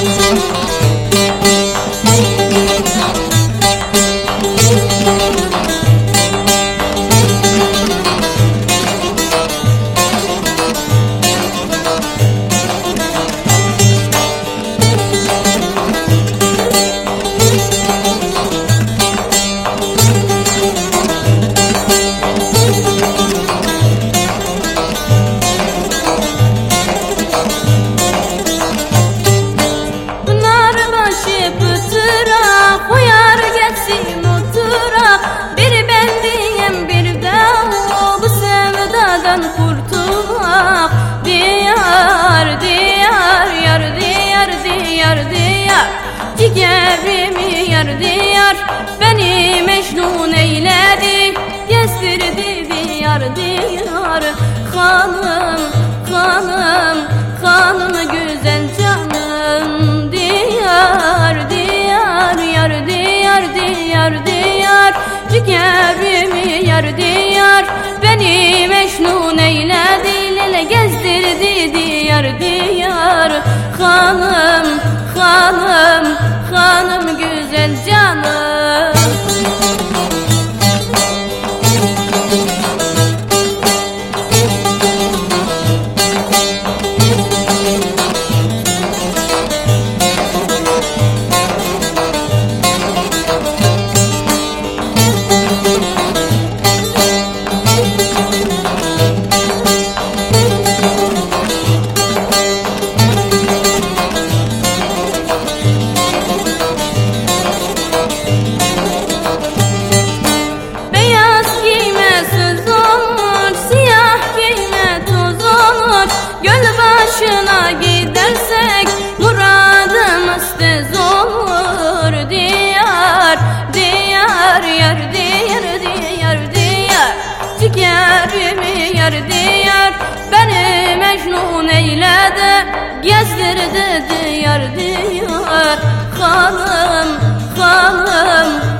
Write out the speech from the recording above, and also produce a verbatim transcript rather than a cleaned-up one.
Kurtulmak diyar diyar yar diyar diyar diyar ciğerimi yar diyar beni mecnun eyledi gezdirdi diyar diyar kanım kanım kanım güzel canım diyar diyar yar diyar diyar diyar ciğerimi yar diyar beni mecnun eyledi lele gezdirdi diyar diyar hanım hanım hanım güzel canım. Başına gidersek muradımız tez olur diyar diyar yar diyar diyar diyar ciğerimi yar diyar beni mecnun eyledi gezdirdi diyar diyar hanım hanım